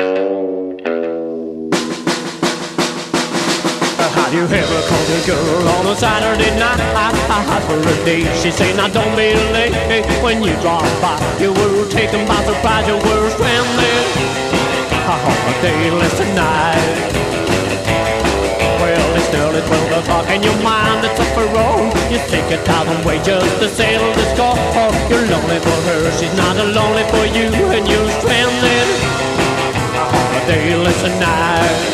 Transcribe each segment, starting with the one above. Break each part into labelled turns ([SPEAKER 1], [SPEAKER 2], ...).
[SPEAKER 1] Have you ever called a girl on a Saturday night for a date? She say, now don't be late. When you drop by, you were taken by surprise. You were stranded on a dayless night. Well, it's nearly 12 o'clock and your mind is up a roll. You think 1,000 ways just to settle the score. You're lonely for her, she's not lonely for you, and you're stranded on a dayless night.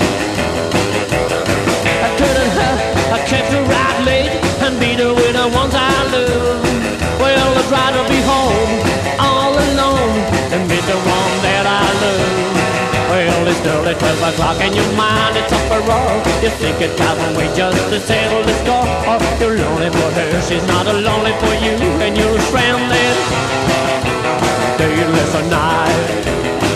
[SPEAKER 1] I kept her right late and beat her with the ones I love. Well, I'd rather be home all alone than meet the one that I love. Well, it's nearly 12 o'clock and your mind is up a roll. You think 1,000 ways just to settle the score. You're lonely for her, she's not lonely for you, and you're stranded dayless night.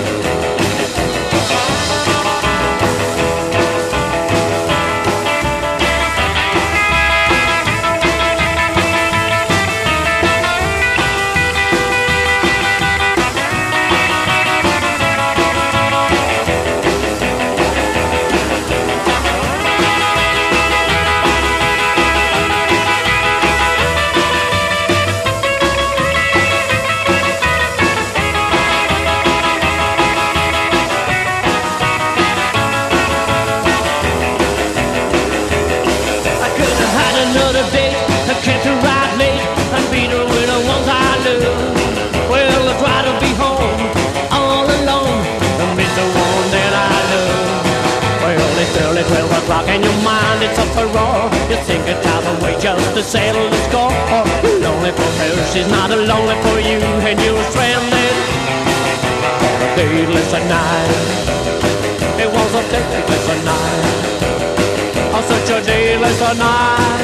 [SPEAKER 1] Another date, I kept her right late and beat her with the ones I love. Well, I'd rather be home all alone than meet the one that I love. Well, it's early 12 o'clock and your mind is up a roar. You think 1,000 ways just to settle the score. You're lonely for her, she's not lonely for you, and you're stranded on a dayless night. It was a dayless night, oh, such a dayless night.